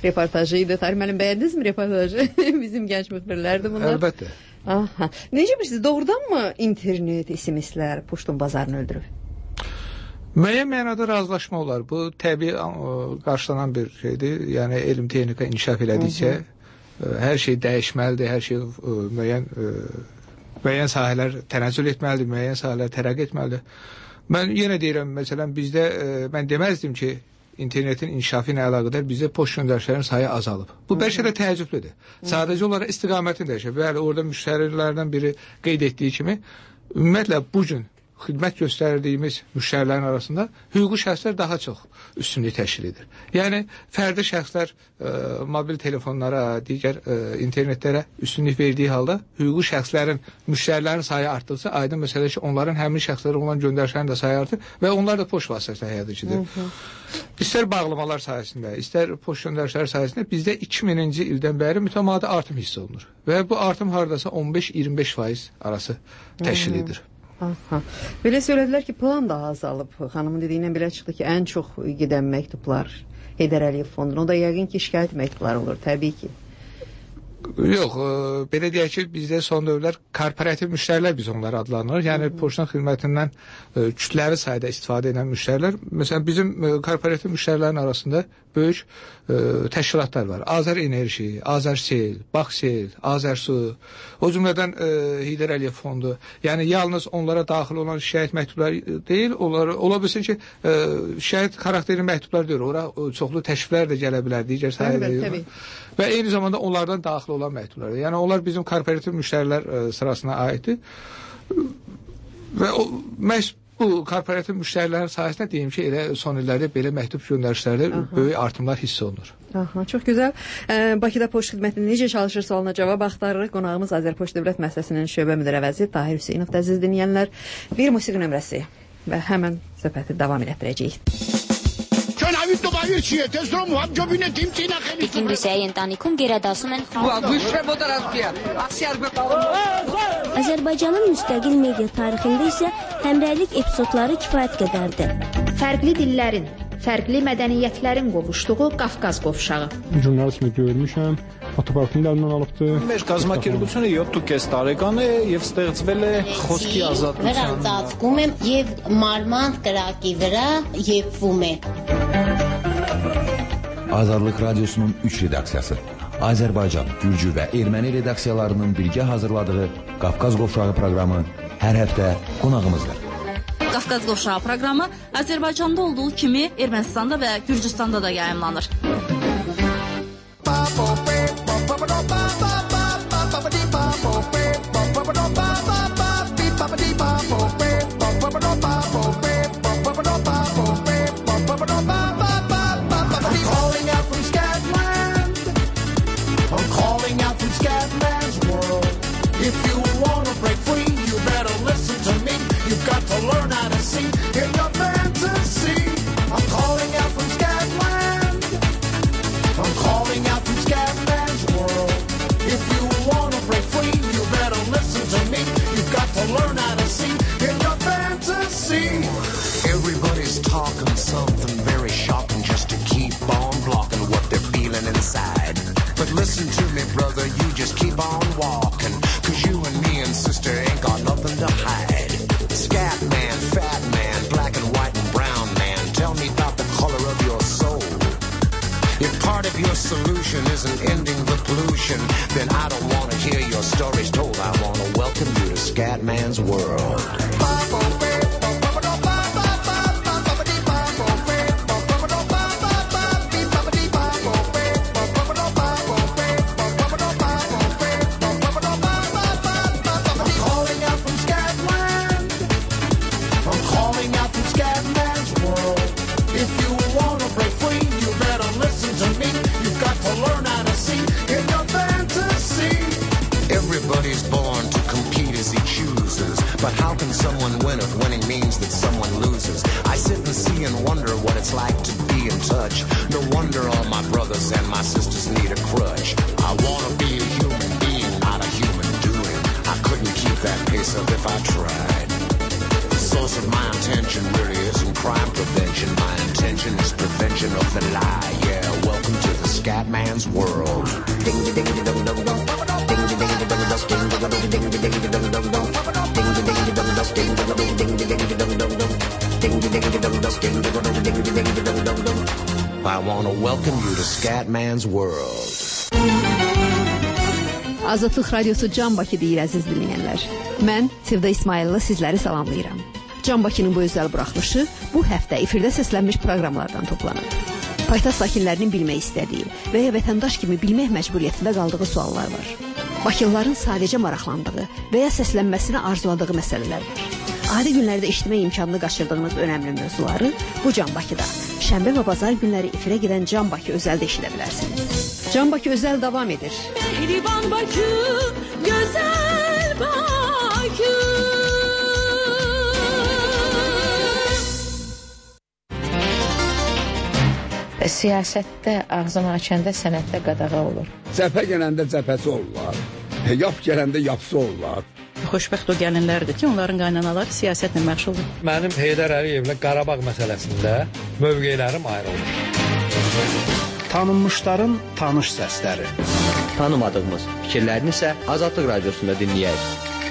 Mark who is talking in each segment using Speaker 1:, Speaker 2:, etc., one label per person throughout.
Speaker 1: reportajı idi. Tahir müəllim, bəyəndinizmi reportajı? Bizim gənc müxbirlərdir bunlar.
Speaker 2: Əlbəttə.
Speaker 1: Aha. Necə bilirsiniz, doğrudanmı internet, SMS-lər poçtun bazarını öldürüb?
Speaker 2: Müəyyən mənada razılaşma olar. Bu təbii qarşılanan bir şeydir. Yəni elm texnika inkişaf elədikcə hər şey dəyişməlidir, hər şey müəyyən sahələr tənəzzül etməlidir, müəyyən sahələr tərəqqi etməlidir. Mən yenə deyirəm, məsələn, bizdə mən deməzdim ki, internetin inkişafı ilə əlaqədar bizdə poçt göndərişlərin sayı azalıb. Bu bəlkə də təəccüblüdür. Sadəcə olaraq istiqamətini dəyişir. Bəli, orada müştərilərdən biri qeyd etdiyi kimi, ümumiyyətlə bu gün xidmət göstərdiyimiz müştərilərin arasında hüquqi şəxslər daha çox üstünlük təşkil edir. Yəni, fərdi şəxslər mobil telefonlara, digər internetlərə üstünlük verdiyi halda hüquqi şəxslərin, müştərilərin sayı artdıqca aydın məsələ ki, onların həmin şəxslərə olan göndərişlərin də sayı artır və onlar da poçt vasitəsilə həyata keçirilir. İstər bağlamalar sayəsində, istər poçt göndərişləri sayəsində bizdə 2000-ci ildən bəri mütəmadi artım hiss olunur və bu artım haradasa 15-25% arası təşkil edir.
Speaker 1: Aha. Belə söylədilər ki, plan da azalıb. Xanımın dediyindən belə çıxdı ki, ən çox gedən məktublar Heydər Əliyev fonduna. O da yəqin ki, şikayət məktubları olur, təbii ki.
Speaker 2: Yox, belə deyək ki, bizdə son dövrlər korporativ müştərilər biz onları adlanırıq. Yəni, poçtun xidmətindən kütləvi sayda istifadə edən müştərilər. Məsələn, bizim korporativ müştərilərin arasında böyük təşkilatlar var. Azər Enerji, Azər Sel, Baxsel, Azər Su, o cümlədən Heydər Əliyev fondu. Yəni, yalnız onlara daxil olan şikayət məktubları deyil, ola bilsin ki, şikayət xarakterli məktublar deyil. Ora çoxlu təşriflər də gələ bilər, digər sahələr. Və eyni zamanda onlardan daxil olan məktublar. Yəni, onlar bizim korporativ müştərilər sırasına aiddir. Və məhz bu korporativ müştərilərin sayəsində deyim ki, elə son illərdə belə məktub göndərişlərdə böyük artımlar hiss olunur.
Speaker 1: Aha, çox gözəl. Bakıda poçt xidmətinin necə çalışır sualına cavab axtarırıq. Qonağımız Azərpoçt Dövlət Müəssisəsinin şöbə müdiri əvəzi Tahir Hüseynov. Əziz dinləyənlər, bir musiqi nömrəsi və həmən söhbəti davam etdirəcəyik.
Speaker 3: Պիկին Ռուսիայի ընտանիքում գերադասում են Azərbaycanın müstəqil media tarixində isə həmrəylik epizodları kifayət qədərdir.
Speaker 4: Fərqli dillərin, fərqli mədəniyyətlərin qovuşduğu Qafqaz qovşağı.
Speaker 5: Jurnalistimi görmüşəm, fotoparkını əlindən alıbdı.
Speaker 6: Մեր կազմակերպությունը 7.5 տարեկան է եւ ստեղծվել է խոսքի ազատության։
Speaker 3: Վրան ծածկում եմ եւ մարման կրակի վրա եփվում է։
Speaker 7: Azərlik Radiosunun 3 redaksiyası, Azərbaycan, Gürcü və Erməni redaksiyalarının birgə hazırladığı Qafqaz Qovşağı proqramı hər həftə qonağımızdır.
Speaker 8: Qafqaz Qovşağı proqramı Azərbaycanda olduğu kimi Ermənistanda və Gürcüstanda da yayımlanır.
Speaker 9: Everybody's talking something very shocking just to keep on blocking what they're feeling inside. But listen to me, brother, you just keep on walking, 'cause you and me and sister ain't got nothing to hide. Scat man, fat man, black and white and brown man, tell me about the color of your soul. If part of your solution isn't ending the pollution, then I don't want to hear your stories told. I want to welcome you to Scat Man's world. Like to be in touch. No wonder all my brothers and my sisters need a crutch. I want to be a human being, not a human doing. I couldn't keep that pace up if I tried. The source of my intention really isn't crime prevention. My intention is prevention of the lie. Yeah, welcome to the Scatman's World. I want to welcome you to Scatman's World.
Speaker 1: Azadlıq Radiosu Can Bakı deyir əziz dinləyənlər. Mən Sevda İsmailova sizləri salamlayıram. Can Bakının bu özəl buraxılışı bu həftə efirdə səslənmiş proqramlardan toplanıb. Paytaxt sakinlərinin bilmək istədiyi və ya vətəndaş kimi bilmək məcburiyyətində qaldığı suallar var. Bakılıların sadəcə maraqlandığı və ya səslənməsini arzuladığı məsələlər var. Adi günlərdə eşitmə imkanını qaçırdığınız önəmli mövzuları bu Can Bakıda şənbə və bazar günləri efirə gedən Can Bakı özəldə eşidə bilərsiniz. Can Bakı özəl davam edir.
Speaker 10: Mehriban Bakı, gözəl Bakı.
Speaker 11: Siyasətdə ağzını açanda sənətdə qadağa olur.
Speaker 12: Cəbhə gələndə cəbhəsi olurlar. Yap gələndə yapsı olurlar.
Speaker 13: Xoşbəxt o gəlinlərdir ki, onların qaynanaları siyasətlə məşğuldur.
Speaker 14: Mənim Heydər Əliyevlə Qarabağ məsələsində mövqelərim ayrılır.
Speaker 15: Tanınmışların tanış səsləri.
Speaker 16: Tanımadığımız fikirlərini isə Azadlıq Radiosunda dinləyək.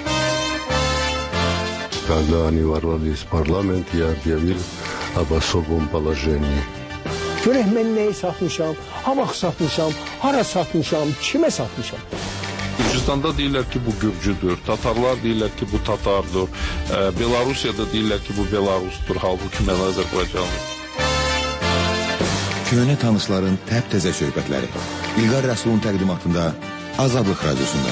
Speaker 17: Когда они ворвались в парламент, я объявил об особом положении.
Speaker 5: Görək mən nəyi satmışam, hamaq satmışam, hara satmışam, kimə satmışam.
Speaker 18: Gürcüstanda deyirlər ki, bu Gürcüdür, Tatarlar deyirlər ki, bu Tatardır, Belarusiyada deyirlər ki, bu Belarusdur, halbuki mən Azərbaycanlıyım.
Speaker 7: Köhnə tanışların təp-təzə söhbətləri. İlqar Rəsulun təqdimatında Azadlıq Radiosunda.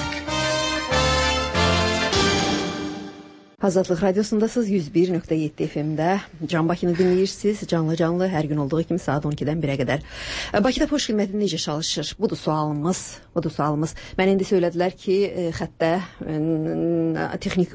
Speaker 1: Azadlıq Radiosundasınız 101.7 FM-də. Can Bakını dinləyirsiniz. Canlı hər gün olduğu kimi saat 12-dən 1-ə qədər. Bakıda poçt xidməti necə çalışır? Budur sualımız. Mən indi söylədilər ki, xəttə Texniki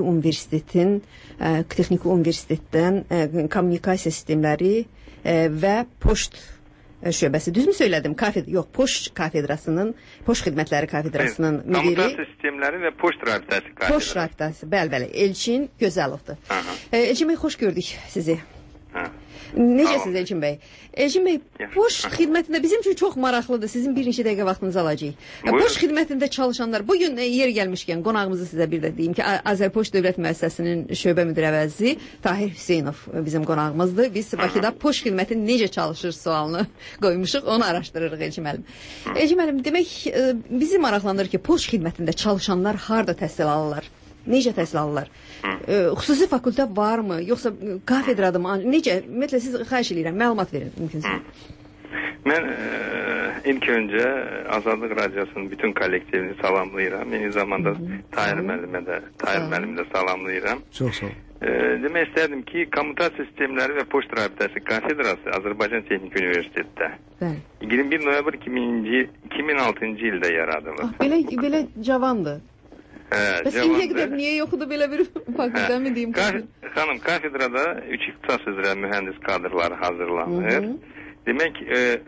Speaker 1: Universitetdən kommunikasiya sistemləri və poçt şöbəsi. Düzmü söylədim? Poçt kafedrasının, poçt xidmətləri kafedrasının müdiri.
Speaker 19: Kommunikasiya sistemləri və poçt rabitəsi kafedrası.
Speaker 1: Poçt rabitəsi, bəli, Elçin Gözəlovdur. Elçin bəy, xoş gördük sizi. Necəsiniz Elçin bəy? Elçin bəy, poçt xidmətində bizim üçün çox maraqlıdır. Sizin bir neçə dəqiqə vaxtınızı alacağıq. Poçt xidmətində çalışanlar, bugün yer gəlmişkən qonağımızı sizə bir də deyim ki, Azərpoçt Dövlət Müəssisəsinin şöbə müdiri əvəzi Tahir Hüseynov bizim qonağımızdır. Biz Bakıda poçt xidməti necə çalışır sualını qoymuşuq, onu araşdırırıq Elçin müəllim. Elçin müəllim, demək bizi maraqlandırır ki, poçt xidmətində çalışanlar harda təhsil alırlar? Necə təhsil alırlar? Xüsusi fakültə varmı? Yoxsa kafedradır mı? Necə? Ümumiyyətlə, siz xahiş edirəm, məlumat verin mümkünsə.
Speaker 19: Mən ilk öncə Azadlıq Radiosunun bütün kollektivini salamlayıram. Eyni zamanda Tahir müəllimə də salamlayıram.
Speaker 5: Çox sağ ol.
Speaker 19: Demək istərdim ki, Kommunikasiya Sistemləri və Poçt Rabitəsi Kafedrası Azərbaycan Texnik Universitetdə 21 noyabr 2006-cı ildə yaradılıb.
Speaker 1: Belə cavandır. Bəs indiyə qədər niyə yoxudu belə bir fakültə mi deyim?
Speaker 19: Xanım, kafedrada 3 ixtisas üzrə mühəndis kadrları hazırlanır. Demək,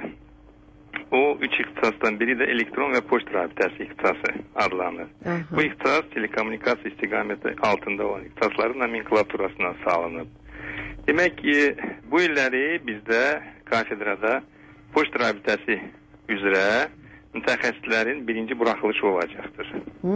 Speaker 19: o 3 ixtisasdan biri də elektron və poçt rabitəsi ixtisası adlanır. Bu ixtisas telekommunikasiya istiqaməti altında olan ixtisasların nomenklaturasına salınıb. Demək ki, bu illəri bizdə kafedrada poçt rabitəsi üzrə mütəxəssislərin birinci buraxılışı olacaqdır.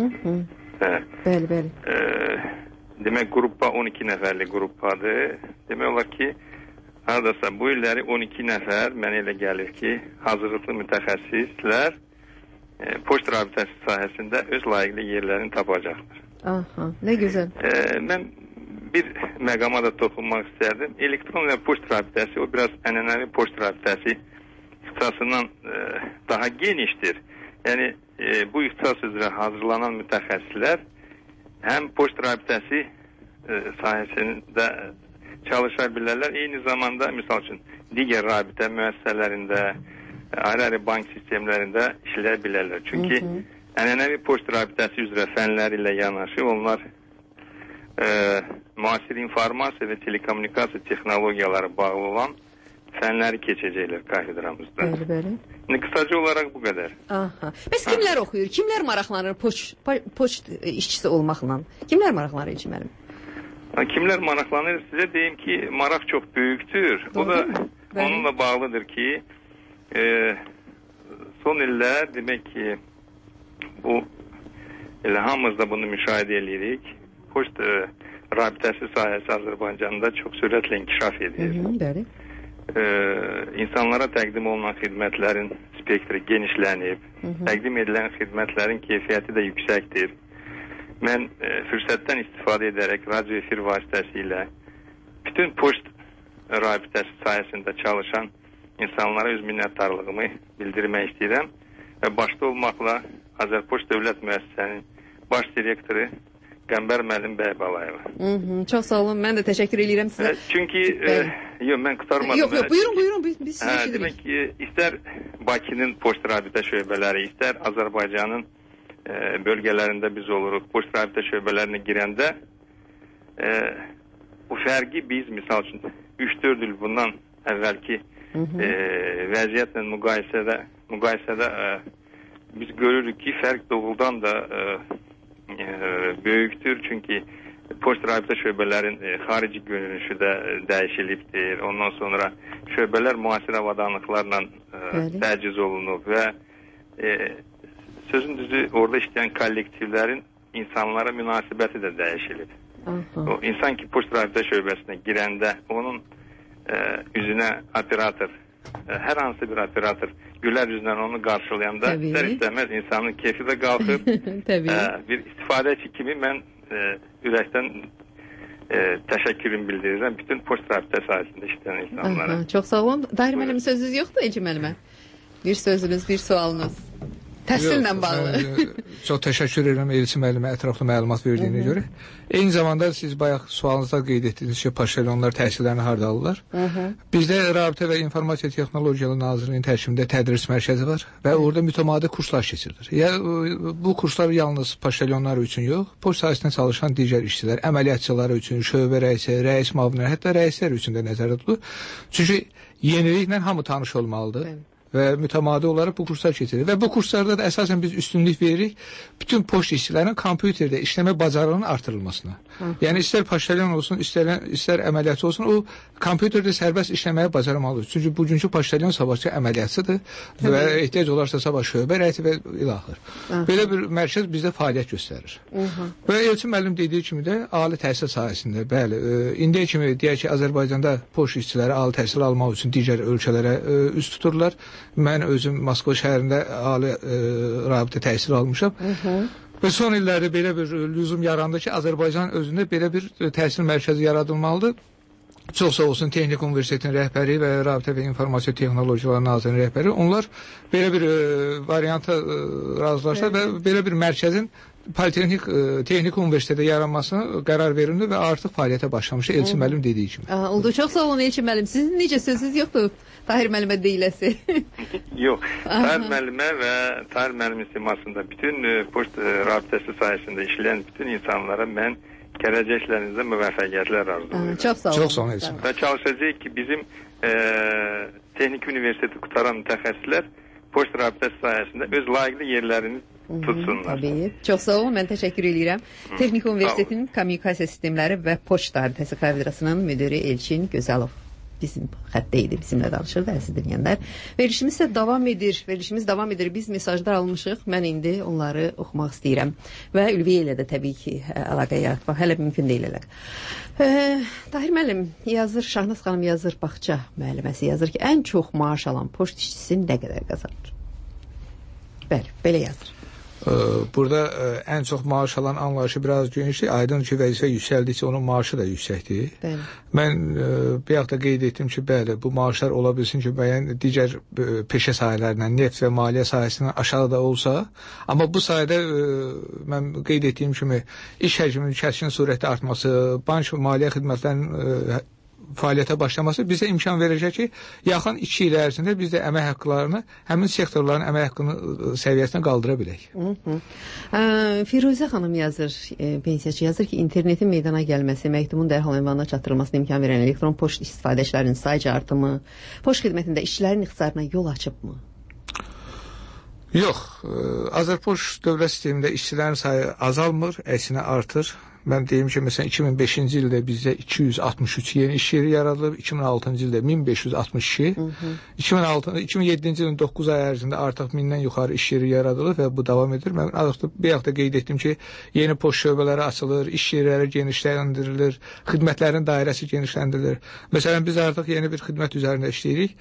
Speaker 1: Bəli.
Speaker 19: Demək, qruppa 12 nəfərli qruppadır. Demək olar ki, haradasa bu illəri 12 nəfər mənə elə gəlir ki, hazırlıqlı mütəxəssislər poçt rabitəsi sahəsində öz layiqli yerlərini tapacaqdır.
Speaker 1: Nə gözəl.
Speaker 19: Mən bir məqama da toxunmaq istərdim. Elektron və poçt rabitəsi, o biraz ənənəvi poçt rabitəsi ixtisasından daha genişdir. Yəni, bu ixtisas üzrə hazırlanan mütəxəssislər həm poçt rabitəsi sahəsində çalışa bilərlər. Eyni zamanda, misal üçün, digər rabitə müəssisələrində, ayrı-ayrı bank sistemlərində işləyə bilərlər. Çünki ənənəvi poçt rabitəsi üzrə fənləri ilə yanaşı, onlar müasir informasiya və telekommunikasiya texnologiyaları bağlı olan fənləri keçəcəklər kafedramızda.
Speaker 1: Bəli.
Speaker 19: Qısaca olaraq bu qədər.
Speaker 1: Bəs kimlər oxuyur? Kimlər maraqlanır poçt işçisi olmaqla? Kimlər maraqlanır Elçin müəllim?
Speaker 19: Kimlər maraqlanır? Sizə deyim ki, maraq çox böyükdür. O da onunla bağlıdır ki, son illər demək ki, bu elə hamımız da bunu müşahidə edirik. Poçt rabitəsi sahəsi Azərbaycanda çox sürətlə inkişaf edir.
Speaker 1: Bəli.
Speaker 19: İnsanlara təqdim olunan xidmətlərin spektri genişlənib, təqdim edilən xidmətlərin keyfiyyəti də yüksəkdir. Mən fürsətdən istifadə edərək radio efir vasitəsilə bütün poçt rabitəsi sahəsində çalışan insanlara öz minnətdarlığımı bildirmək istəyirəm və başda olmaqla Azərpoçt Dövlət Müəssisəsinin baş direktoru Qəmbər Müəllim bəy Balayeva.
Speaker 1: Çox sağ olun, mən də təşəkkür edirəm sizə.
Speaker 19: Çünki, mən qutarmadım.
Speaker 1: Yox, buyurun, biz sizi eşidirik.
Speaker 19: Demək ki, istər Bakının poçt rabitə şöbələri, istər Azərbaycanın bölgələrində biz oluruq, poçt rabitə şöbələrinə girəndə bu fərqi biz, misal üçün, 3-4 il bundan əvvəlki vəziyyətlə müqayisədə biz görürük ki, fərq doğrudan da böyükdür. Çünki poçt rabitə şöbələrin xarici görünüşü də dəyişilibdir. Ondan sonra şöbələr müasir avadanlıqlarla təchiz olunub və sözün düzü orada işləyən kollektivlərin insanlara münasibəti də dəyişilib. O insan ki, poçt rabitə şöbəsinə girəndə onun üzünə operator, hər hansı bir operator gülər üzlə onu qarşılayanda istər-istəməz insanın keyfi də qalxır. Bir istifadəçi kimi mən ürəkdən təşəkkürümü bildirirəm bütün poçt rabitə sahəsində işləyən insanlara.
Speaker 1: Çox sağ olun. Dahir müəllim, sözünüz yoxdur Elçin müəllimə? Bir sözünüz, bir sualınız. Təhsillə bağlı.
Speaker 2: Çox təşəkkür edirəm Elçin müəllimə ətraflı məlumat verdiyinə görə. Eyni zamanda siz bayaq sualınızda qeyd etdiniz ki, paşalyonlar təhsillərini harda alırlar. Bizdə Rabitə və İnformasiya Texnologiyaları Nazirliyinin tərkibində tədris mərkəzi var və orada mütəmadi kurslar keçirilir. Bu kurslar yalnız paşalyonlar üçün yox, poçt sahəsində çalışan digər işçilər, əməliyyatçılar üçün, şöbə rəisi, rəis müavinləri, hətta rəislər üçün də nəzərdə tutulur. Çünki yeniliklə hamı tanış olmalıdır. Və mütəmadi olaraq bu kurslar keçirir. Və bu kurslarda da əsasən biz üstünlük veririk bütün poçt işçilərinin kompüterdə işləmə bacarığının artırılmasına. Yəni istər paşalyon olsun, istər əməliyyatçı olsun, o kompüterdə sərbəst işləməyə bacarmalıdır. Çünki bugünkü paşalyon sabahçı əməliyyatçıdır və ehtiyac olarsa sabah şöbə rəisi və ilaxır. Belə bir mərkəz bizdə fəaliyyət göstərir. Və Elçin müəllim dediyi kimi də ali təhsil sahəsində, bəli, indiyə kimi deyək ki, Azərbaycanda poçt işçiləri ali təhsil almaq üçün digər ölkələrə üst tuturlar. Mən özüm Moskva şəhərində ali rabitə təhsil almışam. Və son illərdə belə bir lüzum yarandı ki, Azərbaycan özündə belə bir təhsil mərkəzi yaradılmalıdır. Çox sağ olsun Texnik Universitetin rəhbəri və Rabitə və İnformasiya Texnologiyaları Nazirliyinin rəhbəri. Onlar belə bir varianta razılaşdılar və belə bir mərkəzin Texnik Universitetdə yaranmasına qərar verildi və artıq fəaliyyətə başlamışdı Elçin müəllim dediyi kimi.
Speaker 1: Oldu. Çox sağ olun Elçin müəllim. Sizin necə sözünüz yoxdur? Tahir müəllimə deyiləsi.
Speaker 19: Yox. Tahir müəllimə və Tahir müəllimin simasında bütün poçt rabitəsi sahəsində işləyən bütün insanlara mən gələcəklərinizdə müvəffəqiyyətlər arzulayıram.
Speaker 1: Çox sağ olun.
Speaker 2: Çox sağ olun Elçin.
Speaker 19: Və çalışacağıq ki, bizim Texnik Universiteti qutaran mütəxəssislər poçt rabitəsi sahəsində öz layiqli yerlərini tutsunlar.
Speaker 1: Çox sağ olun, mən təşəkkür edirəm. Texnik Universitetinin Kommunikasiya Sistemləri və Poçt Rabitəsi kafedrasının müdiri Elçin Gözəlov bizim xəttdə idi, bizimlə danışırdı, əziz dinləyənlər. Verilişimiz isə davam edir. Biz mesajlar almışıq. Mən indi onları oxumaq istəyirəm. Və Ülviyə ilə də təbii ki, əlaqə yaratmaq hələ mümkün deyil əlaqə. Tahir müəllim yazır, Şahnaz xanım yazır, Bağça müəlliməsi yazır ki, ən çox maaş alan poçt işçisi nə qədər qazanır? Bəli, belə yazır.
Speaker 2: Burada ən çox maaş alan anlayışı biraz genişdir. Aydın ki, vəzifə yüksəldikcə onun maaşı da yüksəkdir. Bəli. Mən bayaq da qeyd etdim ki, bəli, bu maaşlar ola bilsin ki, müəyyən digər peşə sahələrindən, neft və maliyyə sahəsindən aşağıda olsa, amma bu sayədə mən qeyd etdiyim kimi iş həcminin kəskin surətdə artması, bank və maliyyə xidmətlərinin fəaliyyətə başlaması bizə imkan verəcək ki, yaxın 2 il ərzində biz də əmək haqqlarını, həmin sektorların əmək haqqını səviyyəsinə qaldıra bilək.
Speaker 1: Firuzə xanım yazır, pensiyaçı yazır ki, internetin meydana gəlməsi, məktubun dərhal ünvanına çatdırılmasına imkan verən elektron poçt istifadəçilərinin sayıca artımı, poçt xidmətində işçilərin ixtisarına yol açıbmı?
Speaker 2: Yox, Azərpoçt dövlət sistemində işçilərin sayı azalmır, əksinə artır. Mən deyim ki, məsələn 2005-ci ildə bizdə 263 yeni iş yeri yaradılıb, 2006-cı ildə 1562, 2007-ci ilin 9 ay ərzində artıq 1000-dən yuxarı iş yeri yaradılıb və bu davam edir. Mən bir hafta qeyd etdim ki, yeni poçt şöbələri açılır, iş yerləri genişləndirilir, xidmətlərin dairəsi genişləndirilir. Məsələn, biz artıq yeni bir xidmət üzərində işləyirik.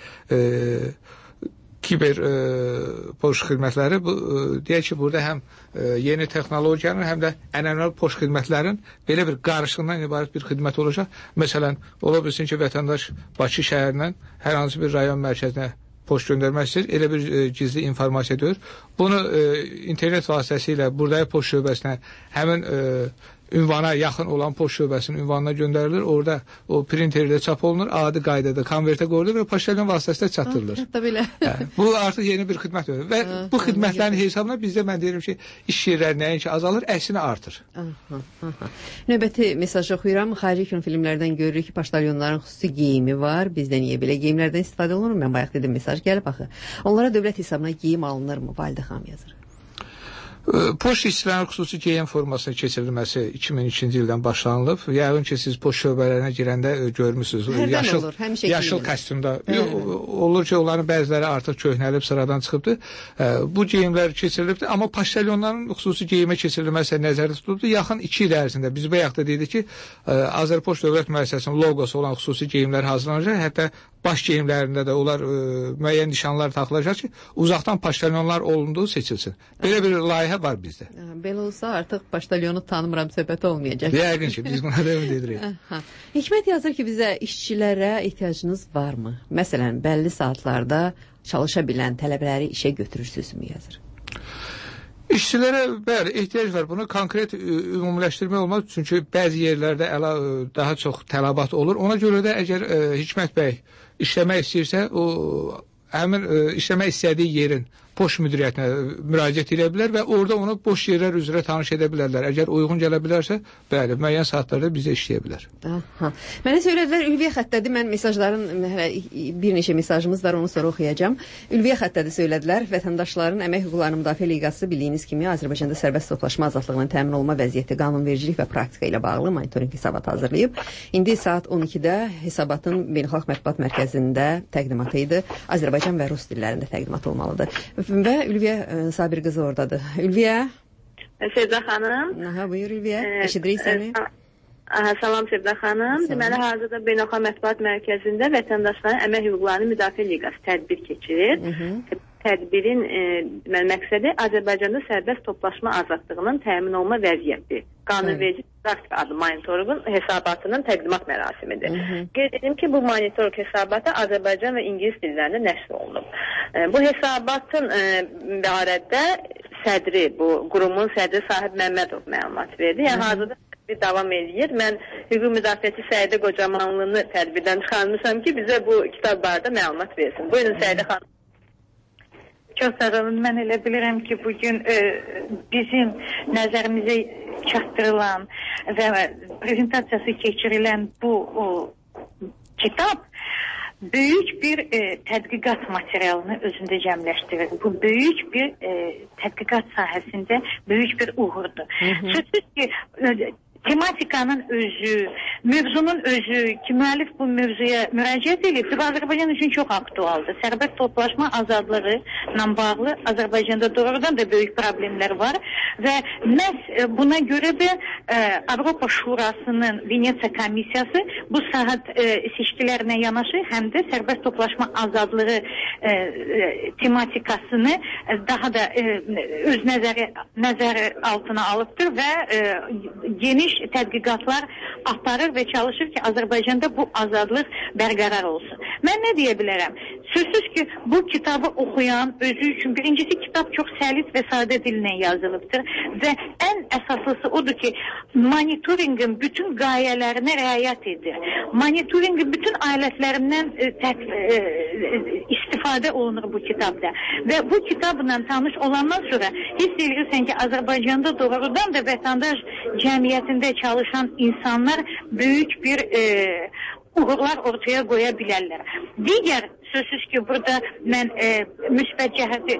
Speaker 2: Kiber poçt xidmətləri, deyək ki, burada həm yeni texnologiyanın, həm də ənənəli poçt xidmətlərin belə bir qarışığından ibarət bir xidmət olacaq. Məsələn, ola bilsin ki, vətəndaş Bakı şəhərindən hər hansı bir rayon mərkəzinə poçt göndərmək istəyir, elə bir gizli informasiya deyir. Bunu internet vasitəsilə buradakı poçt şöbəsinə həmin ünvana yaxın olan poçt şöbəsinin ünvanına göndərilir. Orada o printerdə çap olunur, adi qaydada konvertə qoyulur və poçtalyon vasitəsilə çatdırılır. Bu artıq yeni bir xidmət verir. Və bu xidmətlərin hesabına bizdə mən deyirəm ki, iş yerləri nəinki azalır, əksinə artır.
Speaker 1: Növbəti mesajı oxuyuram. Xarici kino filmlərdən görürük ki, poçtalyonların xüsusi geyimi var. Bizdə niyə belə geyimlərdən istifadə olunur? Mən bayaq dedim, mesaj gəlib axı. Onlara dövlət hesabına geyim alınırmı? Validə xanım yazır.
Speaker 2: Poçt işçilərinin xüsusi geyim formasına keçirilməsi 2002-ci ildən başlanılıb. Yəqin ki, siz poçt şöbələrinə girəndə görmüsünüz. Yaşıl kostyumda. Olur ki, onların bəziləri artıq köhnəlib, sıradan çıxıbdır. Bu geyimlər keçirilibdir. Amma poçtalyonların xüsusi geyimə keçirilməsi nəzərdə tutulubdur. Yaxın 2 il ərzində biz bayaq da dedik ki, Azərpoçt Dövlət Müəssisəsinin loqosu olan xüsusi geyimlər hazırlanacaq. Hətta baş geyimlərində də onlar müəyyən nişanlar taxılacaq ki, uzaqdan poçtalyonlar olunduğu seçilsin. Belə bir layihə var bizdə.
Speaker 1: Belə olsa artıq poçtalyonu tanımıram, söhbət olmayacaq.
Speaker 2: Yəqin ki, biz buna ümid edirik.
Speaker 1: Hikmət yazır ki, bizə işçilərə ehtiyacınız varmı? Məsələn, bəlli saatlarda çalışa bilən tələbələri işə götürürsünüzmü yazır?
Speaker 2: İşçilərə bəli, ehtiyac var. Bunu konkret ümumiləşdirmək olmaz. Çünki bəzi yerlərdə daha çox tələbat olur. Ona görə də əgər Hikmət bəy işləmək istəyirsə, o həmin işləmək istədiyi yerin poçt müdiriyyətinə müraciət edə bilər və orada onu boş yerlər üzrə tanış edə bilərlər. Əgər uyğun gələ bilərsə, bəli, müəyyən saatlarda bizə işləyə bilər.
Speaker 1: Mənə söylədilər, Ülviyə xəttədir. Mən mesajların, bir neçə mesajımız var, onu sonra oxuyacağım. Ülviyə xəttədir söylədilər. Vətəndaşların Əmək Hüquqlarının Müdafiə Liqası bildiyiniz kimi Azərbaycanda sərbəst toplaşma azadlığının təmin olma vəziyyəti, qanunvericilik və praktika ilə bağlı monitorinq hesabat hazırlayıb. İndi saat 12-də hesabatın Beynəlxalq Mətbuat Mərkəzində təqdimatı idi. Azərbaycan və rus dillərində təqdimat olmalıdır. Və Ülviyə Sabir qızı oradadır. Ülviyə?
Speaker 20: Sevda xanım.
Speaker 1: Buyur Ülviyə, eşidirik səni.
Speaker 20: Salam Sevda xanım. Deməli, hazırda Beynəlxalq Mətbuat Mərkəzində vətəndaşların Əmək Hüquqlarının Müdafiə Liqası tədbir keçirir. Tədbirin məqsədi Azərbaycanda sərbəst toplaşma azadlığının təmin olma vəziyyəti. Qanunverici praktika adlı monitorinqin hesabatının təqdimat mərasimidir. Qeyd edim ki, bu monitorinq hesabatı Azərbaycan və İngilis dillərində nəşr olunub. Bu hesabatın barədə sədri, bu qurumun sədri Sahib Məmmədov məlumat verdi. Yəni hazırda tədbir davam edir. Mən hüquq müdafiəçi Səidə Qocamanlını tədbirdən çıxarmışam ki, bizə bu kitab barədə məlumat versin. Buyurun Səidə xanım.
Speaker 21: Çox sağ olun. Mən elə bilirəm ki, bugün bizim nəzərimizə çatdırılan və prezentasiyası keçirilən bu kitab böyük bir tədqiqat materialını özündə cəmləşdirir. Bu böyük bir tədqiqat sahəsində böyük bir uğurdur. Sözsüz ki, tematikanın özü, mövzunun özü ki, müəllif bu mövzuya müraciət edib, Azərbaycan üçün çox aktualdır. Sərbəst toplaşma azadlığı ilə bağlı Azərbaycanda doğrudan da böyük problemlər var və məhz buna görə də Avropa Şurasının Venesiya Komissiyası bu saat seçkilərlə yanaşı həm də sərbəst toplaşma azadlığı tematikasını daha da öz nəzəri altına alıbdır və geniş tədqiqatlar aparır və çalışır ki, Azərbaycanda bu azadlıq bərqərar olsun. Mən nə deyə bilərəm? Sözsüz ki, bu kitabı oxuyan özü üçün birincisi kitab çox səlis və sadə dillə yazılıbdır və ən əsaslısı odur ki, monitorinqin bütün qayələrinə riayət edir. Monitorinqin bütün alətlərindən istifadə olunur bu kitabda və bu kitabla tanış olandan sonra hiss edirsən ki, Azərbaycanda doğrudan da vətəndaş cəmiyyətində çalışan insanlar böyük bir uğurlar ortaya qoya bilərlər. Digər sözsüz ki, burada mən müsbət cəhəti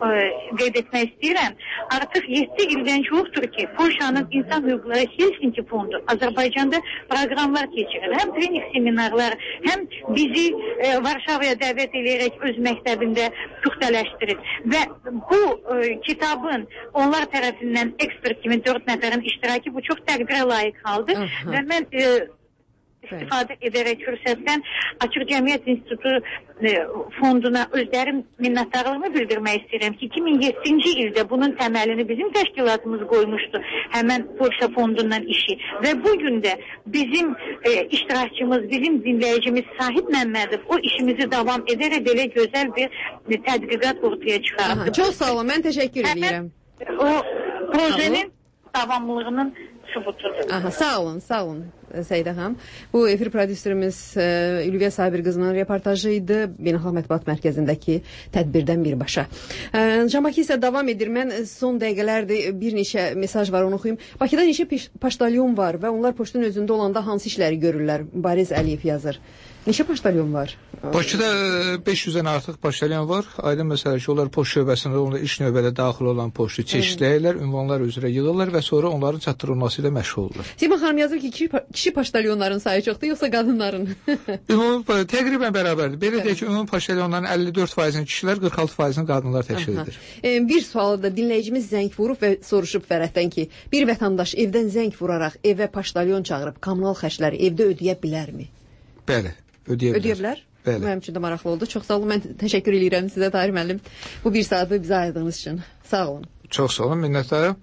Speaker 21: qeyd etmək istəyirəm. Artıq 7 ildən çoxdur ki, Polşanın İnsan Hüquqları Helsinki Fondu Azərbaycanda proqramlar keçirir. Həm trening seminarlar, həm bizi Varşavaya dəvət edərək öz məktəbində puxtələşdirir. Və bu kitabın onlar tərəfindən ekspert kimi 4 nəfərin iştirakı bu çox təqdirə layiq haldır. Və mən istifadə edərək fürsətdən Açıq Cəmiyyət İnstitutu fonduna özlərim minnətdarlığımı bildirmək istəyirəm ki, 2007-ci ildə bunun təməlini bizim təşkilatımız qoymuşdu, həmən Polşa fondundan işi. Və bugün də bizim iştirakçımız, bizim dinləyicimiz Sahib Məmmədov o işimizi davam edərək belə gözəl bir tədqiqat ortaya çıxardı.
Speaker 1: Çox sağ olun, mən təşəkkür edirəm.
Speaker 21: O projenin davamlılığının sübutudur.
Speaker 1: Sağ olun Səidə xanım. Bu efir prodüserimiz Ülviyə Sabir qızının reportajı idi Beynəlxalq Mətbuat Mərkəzindəki tədbirdən birbaşa. Cəmaki isə davam edir. Mən son dəqiqələrdir bir neçə mesaj var, onu oxuyum. Bakıda neçə poçtalyon var və onlar poçtun özündə olanda hansı işləri görürlər? Bariz Əliyev yazır. Neçə poçtalyon var?
Speaker 2: Bakıda 500-dən artıq poçtalyon var. Aydın məsələ ki, onlar poçt şöbəsində onda ilk növbədə daxil olan poçtu çeşidləyirlər, ünvanlar üzrə yığırlar və sonra onların çatdırılması ilə məşğul olurlar.
Speaker 1: Sima xanım yazır ki, kişi poçtalyonların sayı çoxdur, yoxsa qadınların?
Speaker 2: Ümumi təqribən bərabərdir. Belə deyək ki, ümumi poçtalyonların 54%-ni kişilər, 46%-ni qadınlar təşkil edir.
Speaker 1: Bir sualı da dinləyicimiz zəng vurub və soruşub Fərəddən ki, bir vətəndaş evdən zəng vuraraq evə poçtalyon çağırıb kommunal xərcləri evdə ödəyə bilərmi?
Speaker 2: Bəli, ödəyə bilər.
Speaker 1: Mənim üçün də maraqlı oldu. Çox sağ olun. Mən təşəkkür edirəm sizə Tahir müəllim. Bu bir saatı bizə ayırdığınız üçün. Sağ olun.
Speaker 2: Çox sağ olun, minnətdarım.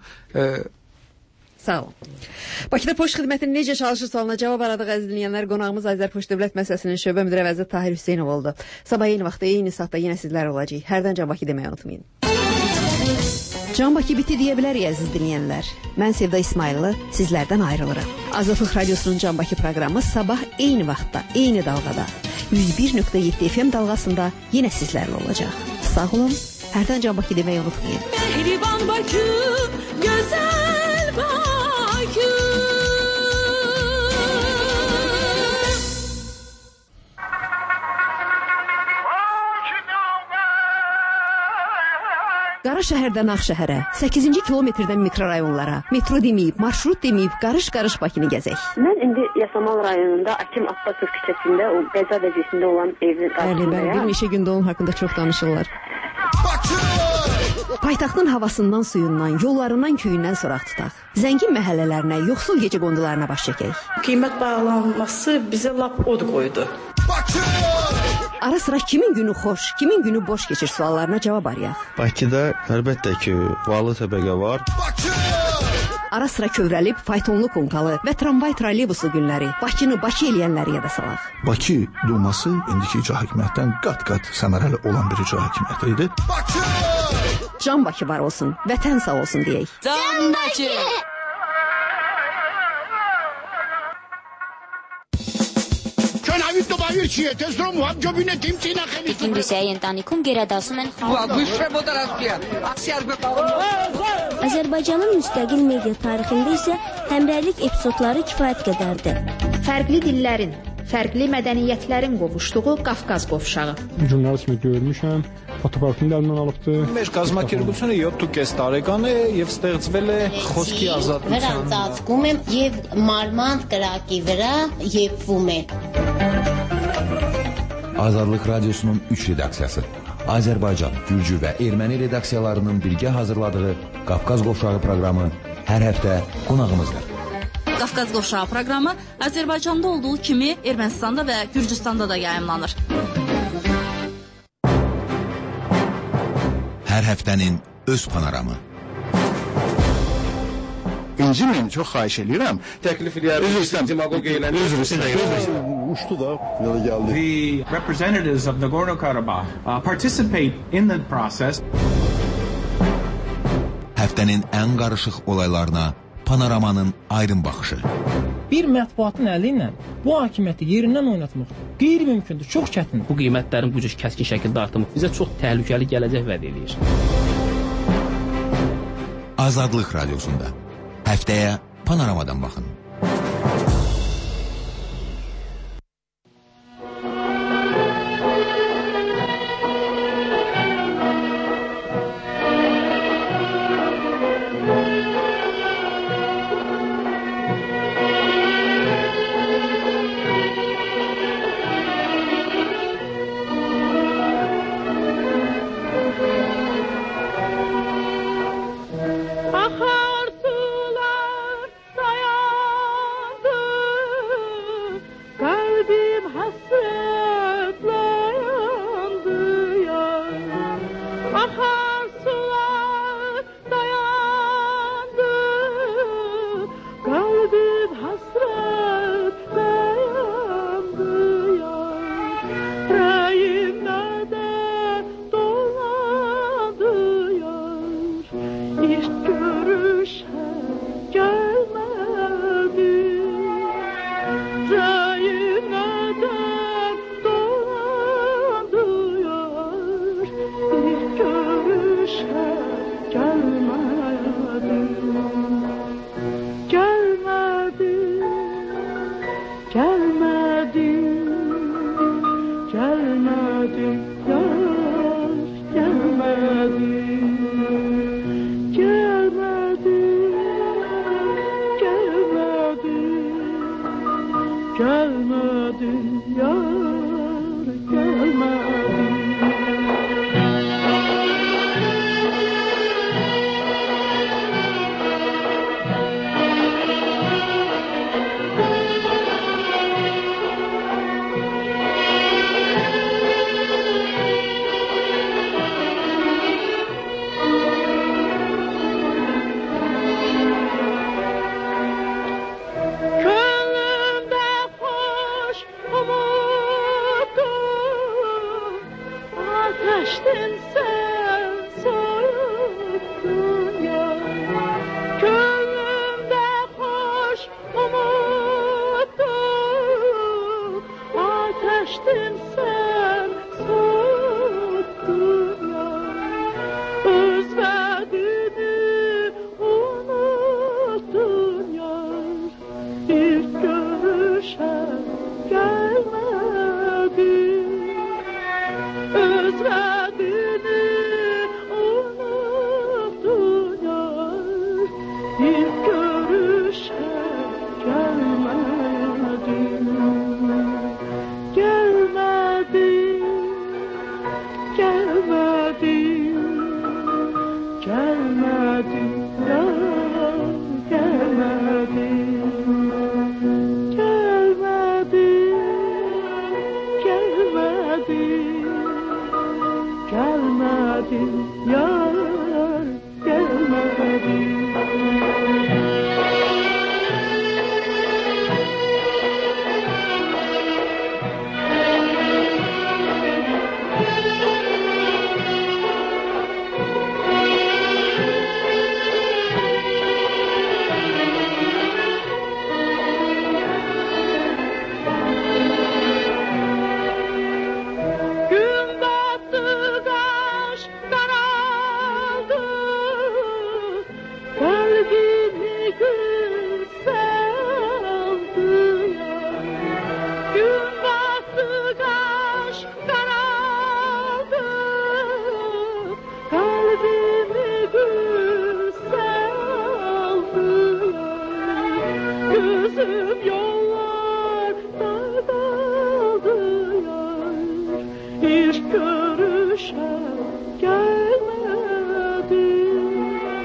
Speaker 1: Sağ olun. Bakıda poçt xidmətinin necə çalışır sualına cavab aradıq əziz dinləyənlər. Qonağımız Azərpoçt Dövlət Müəssisəsinin şöbə müdiri vəzir Tahir Hüseynov oldu. Sabah eyni vaxtda, eyni saatda yenə sizlər olacaq. Hərdən Can Bakı deməyi unutmayın. Can Bakı biti deyə bilərik əziz dinləyənlər. Mən Sevda İsmayıllı sizlərdən ayrılırım. Azadlıq Radiosunun Can Bakı proqramı sabah eyni vaxtda, eyni dalğada 101.7 FM dalğasında yenə sizlərlə olacaq. Sağ olun, hərdən Can Bakı deməyi unutmayın.
Speaker 10: Mehriban Bakı, gözəl Bakı.
Speaker 1: Qara şəhərdən Ağşəhərə, 8-ci kilometrdən mikrorayonlara, metro deməyib, marşrut deməyib, qarış-qarış Bakını gəzək.
Speaker 4: Mən indi Yasamal rayonunda Akim Abbasov küçəsində, o Qəza vəzifəsində olan evin qarşısındayım.
Speaker 1: Bəli, bir neçə gündə onun haqqında çox danışırlar. Paytaxtın havasından, suyundan, yollarından, köyündən soraq tutaq. Zəngin məhəllələrinə, yoxsul gecəqondularına baş çəkək.
Speaker 22: Qiymət bağlanması bizə lap od qoydu.
Speaker 1: Ara sıra kimin günü xoş, kimin günü boş keçir suallarına cavab arayaq.
Speaker 23: Bakıda əlbəttə ki, varlı təbəqə var.
Speaker 1: Ara sıra kövrəlib, faytonlu konkalı və tramvay trolleybuslu günləri, Bakını Bakı eləyənləri yada salaq.
Speaker 24: Bakı Duması indiki icra hakimiyyətdən qat-qat səmərəli olan bir icra hakimiyyəti idi.
Speaker 1: Can Bakı var olsun, vətən sağ olsun deyək.
Speaker 10: Can Bakı!
Speaker 25: Հինդուսիայի ընտանիքում գերադասում են Azərbaycanın müstəqil media tarixində isə həmrəylik epizodları kifayət qədərdir.
Speaker 26: Fərqli dillərin, fərqli mədəniyyətlərin qovuşduğu Qafqaz qovşağı.
Speaker 5: Jurnalist kimi görmüşəm, fotoparkını da əlimdən alıbdı.
Speaker 6: Մեր կազմակերպությունը 7.5 տարեկան է եւ ստեղծվել է խոսքի ազատության։
Speaker 3: Ծածկում եմ եւ մարմանդ կրակի վրա եփվում է։
Speaker 7: Azadlıq Radiosunun 3 redaksiyası, Azərbaycan, Gürcü və Erməni redaksiyalarının birgə hazırladığı Qafqaz Qovşağı proqramı hər həftə qonağımızdır.
Speaker 8: Qafqaz Qovşağı proqramı Azərbaycanda olduğu kimi Ermənistanda və Gürcüstanda da yayımlanır.
Speaker 7: Hər həftənin öz panoramı.
Speaker 27: İncimin, çox xahiş edirəm. Təklif edərəm. Üzr istəyirəm.
Speaker 5: Uçdu da, yola gəldi.
Speaker 15: The representatives of Nagorno-Karabakh participate in the process.
Speaker 7: Həftənin ən qarışıq olaylarına panoramanın ayrım baxışı.
Speaker 28: Bir mətbuatın əli ilə bu hakimiyyəti yerindən oynatmaq qeyri-mümkündür, çox çətindir.
Speaker 29: Bu qiymətlərin bu cür kəskin şəkildə artımı bizə çox təhlükəli gələcək vəd edir.
Speaker 7: Azadlıq Radiosunda həftəyə panoramadan baxın.
Speaker 10: ilk görüşə gəlmədim. Rəyinədən dolandı yar, ilk görüşə gəlmədim. Gəlmədim, gəlmədim, gəlmədim yar, gəlmədim. Gəlmədim, gəlmədim, gəlmədim yar, gəlmədim. Könlümdə xoş umudum, ateşdin sən, soyuddun yar. Könlümdə xoş umudum, ateşdin sən, soyuddun yar. Özlədini unuttun yar, ilk görüşə gəlmədim. Özlədini unuttun yar, ilk görüşə gəlmədim. Gəlmədim, gəlmədim, gəlmədim yar, gəlmədim. Gəlmədim, gəlmədim, gəlmədim yar, gəlmədim. Gün battı, qaş qaraldı, qəlbimi qısaldı yar. Gün battı, qaş qaraldı, qəlbimi qısaldı yar. Gözüm yollarda qaldı yar, ilk görüşə gəlmədim.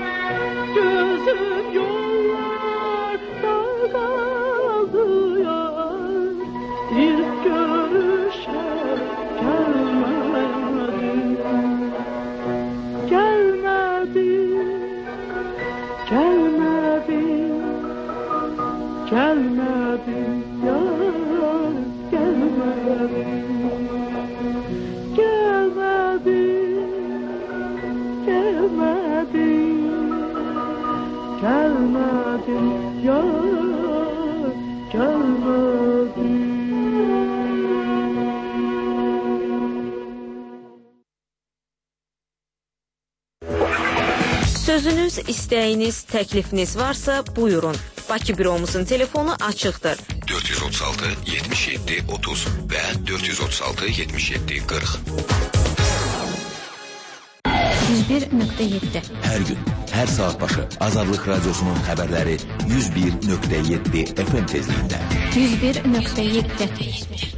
Speaker 10: Gözüm yollarda qaldı yar, ilk görüşə gəlmədim. Gəlmədim, gəlmədim, gəlmədim yar, gəlmədim. Gəlmədim, gəlmədim yar, gəlmədim.
Speaker 9: Sözünüz, istəyiniz, təklifiniz varsa buyurun. Bakı büromuzun telefonu açıqdır.
Speaker 7: 436 77 30 və 436 77 40.
Speaker 26: 101.7
Speaker 7: Hər gün, hər saat başı Azadlıq Radiosunun xəbərləri 101.7 FM tezliyində.
Speaker 26: 101.7